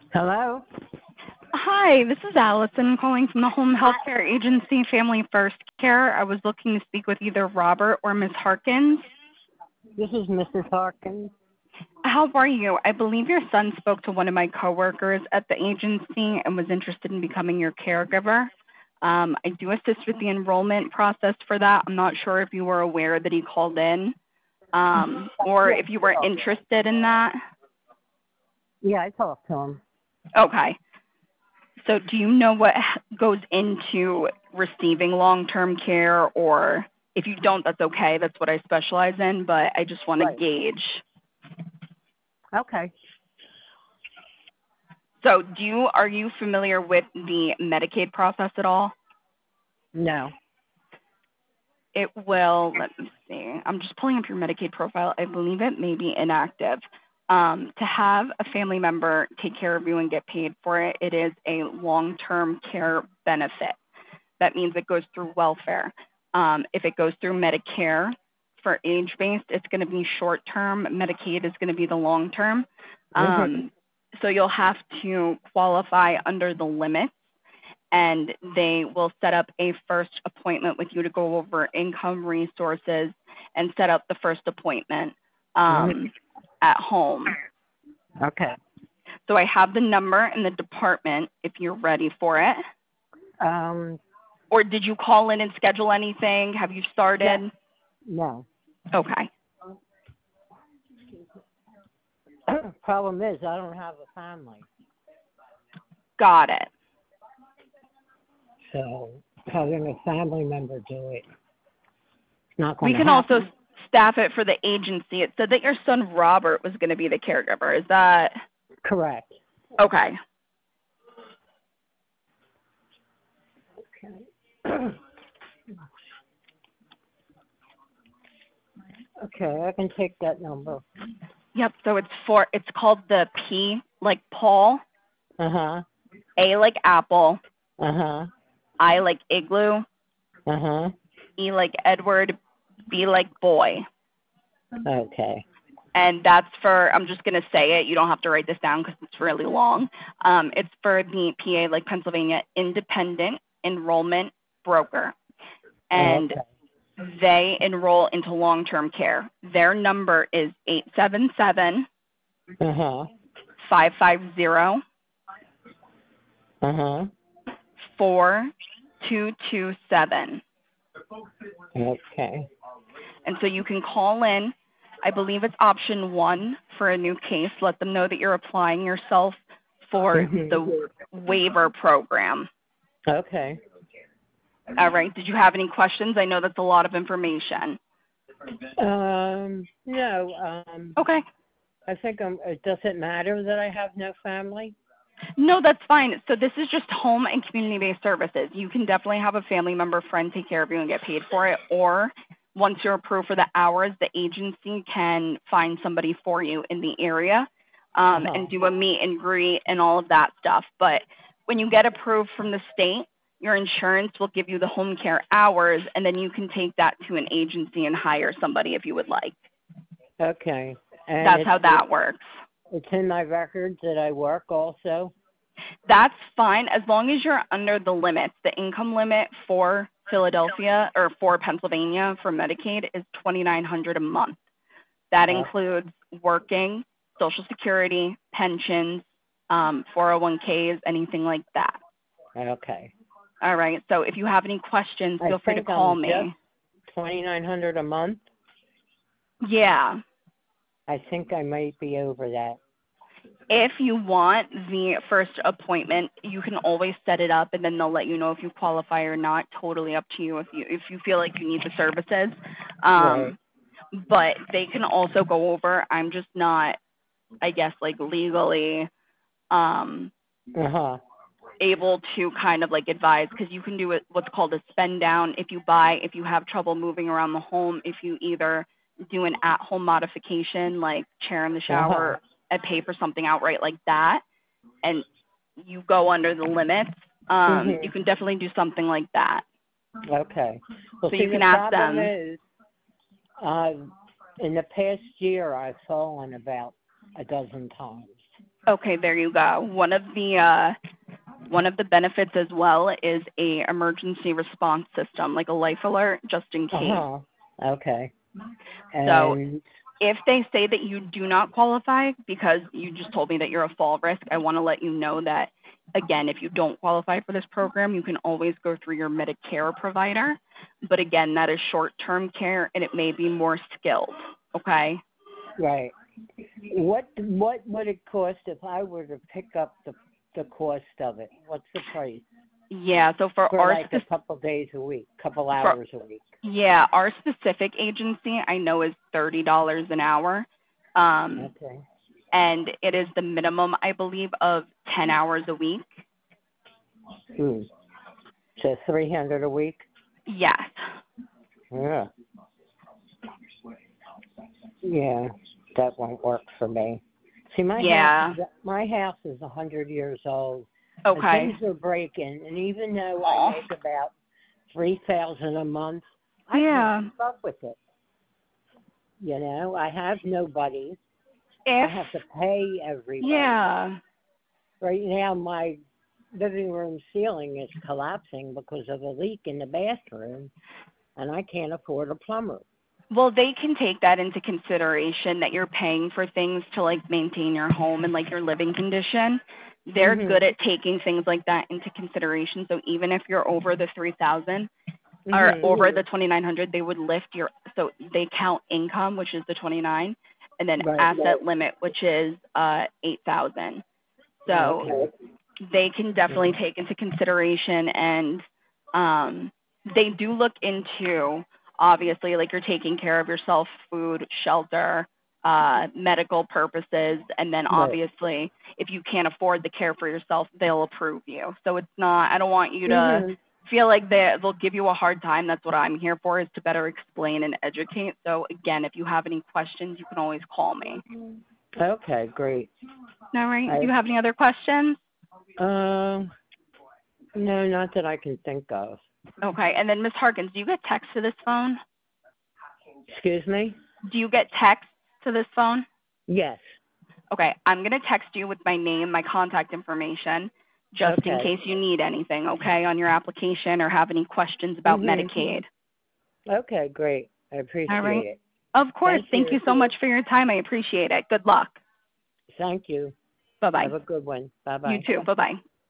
Hello? Hi, this is Allison calling from the Home Health Care Agency Family First Care. I was looking to speak with either Robert or Ms. Harkins. This is Mrs. Harkins. How are you? I believe your son spoke to one of my coworkers at the agency and was interested in becoming your caregiver. I do assist with the enrollment process for that. I'm not sure if you were aware that he called in or if you were interested in that. Yeah, I talked to him. Okay. So do you know what goes into receiving long-term care, or if you don't, that's okay. That's what I specialize in, but I just want to gauge. Okay. So are you familiar with the Medicaid process at all? No. It will, let me see. I'm just pulling up your Medicaid profile. I believe it may be inactive. To have a family member take care of you and get paid for it, it is a long-term care benefit. That means it goes through welfare. If it goes through Medicare for age-based, it's going to be short-term. Medicaid is going to be the long-term. So you'll have to qualify under the limits, and they will set up a first appointment with you to go over income resources and set up the first appointment at home. Okay. So I have the number and the department if you're ready for it. Or did you call in and schedule anything? Have you started? No. Okay. Problem is, I don't have a family. Got it. So having a family member do it, it's not going We to can happen. also staff it for the agency. It said that your son Robert was going to be the caregiver. Is that Correct. okay? Okay. Okay, I can take that number. Yep. So it's called the P like Paul, Uh-huh. A like apple, Uh-huh. I like igloo, Uh-huh. E like Edward, B like boy. Okay. And that's for, I'm just going to say it. You don't have to write this down because it's really long. It's for the PA, like Pennsylvania Independent Enrollment Broker. And they enroll into long-term care. Their number is 877 Uh-huh. 550 Uh-huh. 4227. Okay. And so you can call in. I believe it's option 1 for a new case. Let them know that you're applying yourself for the waiver program. Okay. All right. Did you have any questions? I know that's a lot of information. No. Okay. I think it doesn't matter that I have no family. No, that's fine. So this is just home and community-based services. You can definitely have a family member, friend take care of you and get paid for it. Or once you're approved for the hours, the agency can find somebody for you in the area and do a meet and greet and all of that stuff. But when you get approved from the state, your insurance will give you the home care hours, and then you can take that to an agency and hire somebody if you would like. Okay. And that's how that works. It's in my records that I work also? That's fine as long as you're under the limits. The income limit for Philadelphia or for Pennsylvania for Medicaid is $2,900 a month. That includes working, Social Security, pensions, 401ks, anything like that. Okay. All right. So if you have any questions, feel free to call me. $2,900 a month? Yeah. I think I might be over that. If you want the first appointment, you can always set it up, and then they'll let you know if you qualify or not. Totally up to you if you feel like you need the services. Right. But they can also go over. I'm just not, I guess, like legally able to kind of like advise, because you can do what's called a spend down if you have trouble moving around the home, if you either do an at-home modification like chair in the shower and pay for something outright like that, and you go under the limits, you can definitely do something like that. Okay. Well, so see, you can the ask problem them. Is, in the past year, I've fallen about a dozen times. Okay, there you go. One of the benefits as well is a emergency response system, like a life alert, just in case. Uh-huh. Okay. So And if they say that you do not qualify, because you just told me that you're a fall risk, I want to let you know that, again, if you don't qualify for this program, you can always go through your Medicare provider. But again, that is short-term care, and it may be more skilled, okay? right. What would it cost if I were to pick up the cost of it? What's the price? Yeah, so for For our like a couple days a week, couple for hours a week. yeah, our specific agency I know is $30 an hour. Okay. And it is the minimum, I believe, of 10 hours a week. Hmm. So 300 a week? Yes. Yeah. Yeah, that won't work for me. See, Yeah. my house is 100 years old. And Okay. things are breaking, and even though Aw. I make about 3,000 a month, I Yeah. can't keep up with it. You know, I have nobody. I If, have to pay everybody. yeah. Right now, my living room ceiling is collapsing because of a leak in the bathroom, and I can't afford a plumber. Well, they can take that into consideration that you're paying for things to like maintain your home and like your living condition. They're good Mhm. at taking things like that into consideration. So even if you're over the 3,000 or Mhm. over the 2,900, they would lift your, so they count income, which is the 29, and then Right. asset limit, which is 8,000. So Okay. they can definitely Mhm. take into consideration, and they do look into, obviously, like you're taking care of yourself, food, shelter, medical purposes, and then Right. obviously if you can't afford the care for yourself, they'll approve you. So it's not, I don't want you to Mhm. feel like they'll give you a hard time. That's what I'm here for, is to better explain and educate. So again, if you have any questions, you can always call me. Okay. Great. All right. Do I you have any other questions? no, not that I can think of. Okay. And then Ms. Harkins, do you get text to this phone? Excuse me. Do you get text to this phone? Yes. Okay. I'm going to text you with my name, my contact information, just in Okay. case you need anything, okay, on your application or have any questions about Mhm. Medicaid. Okay. Great. I All right. appreciate it. Of course. Thank Thank you you. so much for your time. I appreciate it. Good luck. Thank you. Bye-bye. Have a good one. Bye You bye. too. Bye-bye.